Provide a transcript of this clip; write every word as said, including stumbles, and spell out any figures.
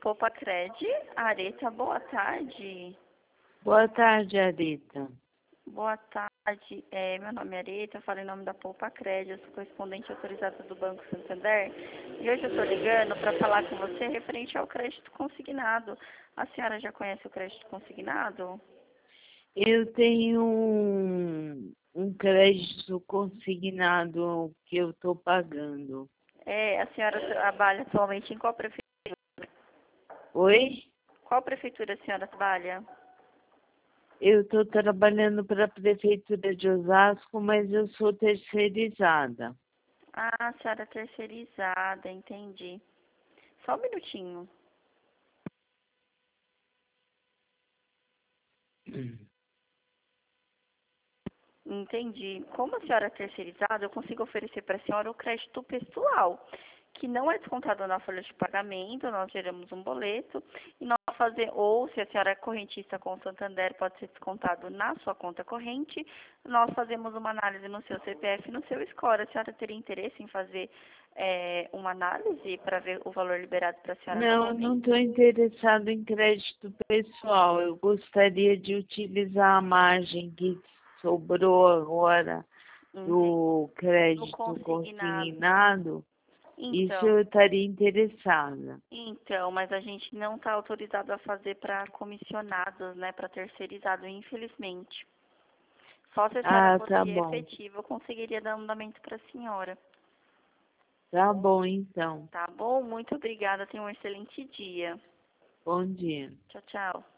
Poupa Cred, Areta, boa tarde. Boa tarde, Areta. Boa tarde, é, meu nome é Areta, eu falo em nome da Poupa Cred, eu sou correspondente autorizada do Banco Santander. E hoje eu estou ligando para falar com você referente ao crédito consignado. A senhora já conhece o crédito consignado? Eu tenho um, um crédito consignado que eu estou pagando. É, a senhora trabalha atualmente em qual prefeitura? Oi? Qual prefeitura a senhora trabalha? Eu estou trabalhando para a Prefeitura de Osasco, mas eu sou terceirizada. Ah, a senhora é terceirizada, entendi. Só um minutinho. Entendi. Como a senhora é terceirizada, eu consigo oferecer para a senhora o crédito pessoal, que não é descontado na folha de pagamento, nós geramos um boleto, e nós fazer, ou se a senhora é correntista com o Santander, pode ser descontado na sua conta corrente, nós fazemos uma análise no seu C P F e no seu score. A senhora teria interesse em fazer é, uma análise para ver o valor liberado para a senhora no Não, não momento? estou interessado em crédito pessoal. Eu gostaria de utilizar a margem que sobrou agora Entendi. do No crédito consignado. consignado. Isso Então, eu estaria interessada. Então, mas a gente não está autorizado a fazer para comissionados, né, para terceirizado, infelizmente. Só se a senhora Ah, tá fosse bom. efetiva, eu conseguiria dar andamento para a senhora. Tá bom, então. Tá bom? Muito obrigada. Tenha um excelente dia. Bom dia. Tchau, tchau.